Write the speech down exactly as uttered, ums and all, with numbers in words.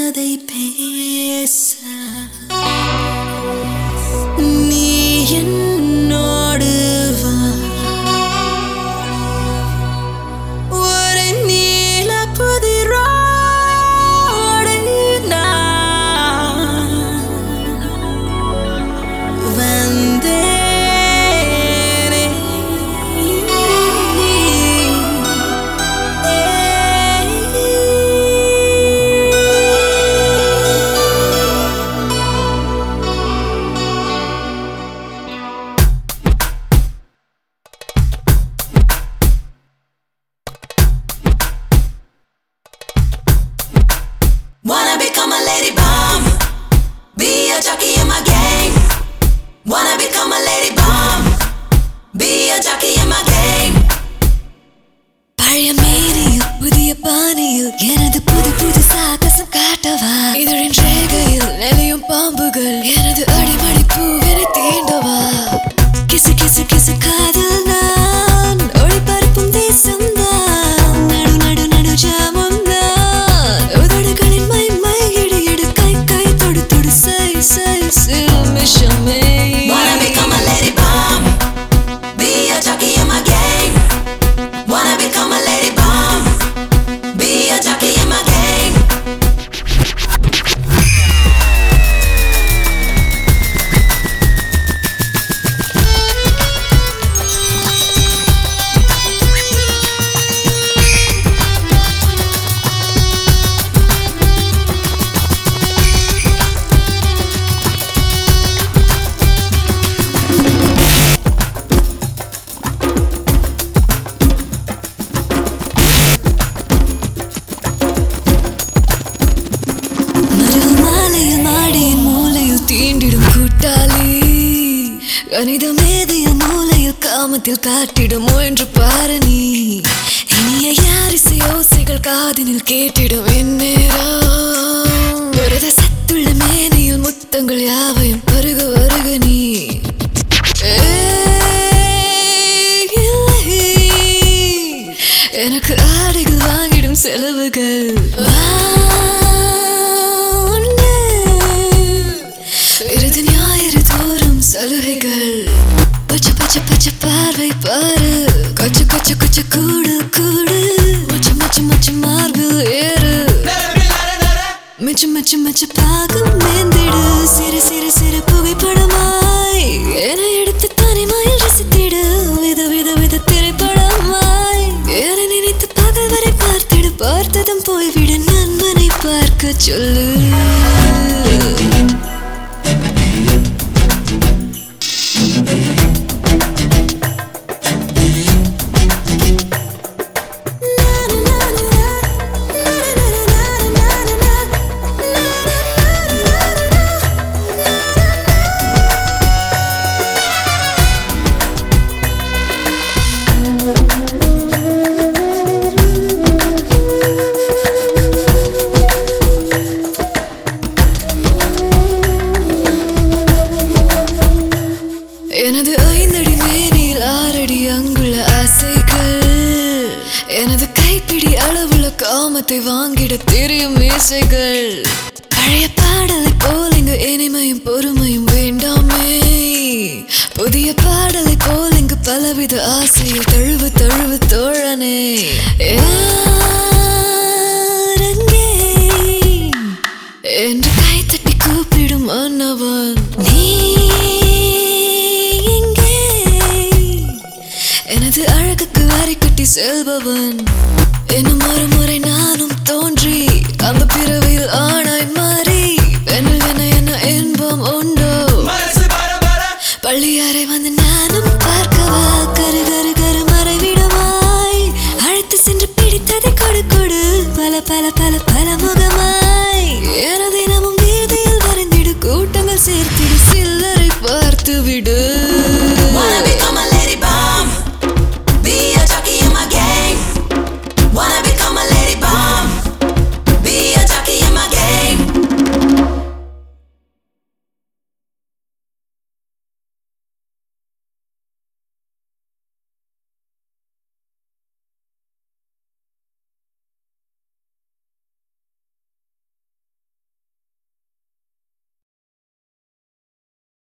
மனதை பேச நீ என்னோடு வா ஒரு நீல புதிரோடு நான் வந்தேனே Wanna become a lady bomb, be a jockey in my game. Wanna become a lady bomb, be a jockey in my game. பழைய மேனியில் புதிய பாணியில் எனது புது புது சாகசம் காட்டவா இதழின் ரேகையில் நிலையும் பாம்புகள் எனது அடிமடி பூவினை தீண்டவா கிசு கிசு கிசு காதல் நான் ஒளிபரப்பும் தேசம் தான் நடு நடு நடு ஜாமம் தான் உதடுகளின் மை மை இடு இடு கை கை தொடு தொடு சை சை சிலுமிஷமே. Wanna become a lady bomb, be a jockey in my game. Wanna become a lady bomb, be a jockey in my game. தீண்டிடும் கூட்டாளி கணித மேதைய மூலையில் காமத்தில் காட்டிடும் என்று பாரு நீ இனிய யாரிசை ஓசைகள் காதினில் கேட்டிடும் எந்நேரம் ஒருத சத்துள்ள மேனையில் முத்தங்கள் யாவையும் வருக வருக நீ எனக்கு ஆடைகள் வாங்கிடும் செலவுகள் விருது ஞாயிறு தோறும் சலுகைகள் பச்சை பச்சை பச்சை பார்வை பாரு கொச்சு கொச்சு கொச்சு கூடு கூடு மச்சு மச்சு மச்சு மார்பில் ஏறு மிச்சு மிச்சு மிச்சு பாகம் மேந்திடு சிறு சிறு சிறு புகைப்படமாய் என எடுத்து தனிமையில் ரசித்திடு வித வித வித திரைப்படமாய் என நினைத்து பகல் வரை பார்த்திடு பார்த்ததும் போய்விட நண்பனை பார்க்க சொல்லு. எனது ஐந்தடி மேனில் ஆறடி அங்குள்ள ஆசைகள் எனது கைப்பிடி அளவுள்ள காமத்தை வாங்கிட தெரியும் மீசைகள் பழைய பாடலை போல் இங்கு இனிமையும் பொறுமையும் வேண்டாமே புதிய பாடலை போல் இங்கு பலவித ஆசையில் தழுவு தழுவு தோழனே என்று கை தட்டி கூப்பிடும் மன்னவன் நீ எனது அழகுக்கு வரி கட்டி செல்பவன் இன்னும் ஒரு முறை நானும் தோன்றி அந்த பிறவியில் ஆணாய் மாறி பெண்ணில் என்ன என்ன இன்பம் உண்டோ பள்ளியாரை வந்து நானும் பார்க்கவா கரு கரு கரு மறைவிடமாய் அழைத்து சென்று பிடித்ததை கொடு கொடு பல பல பல பல முகம்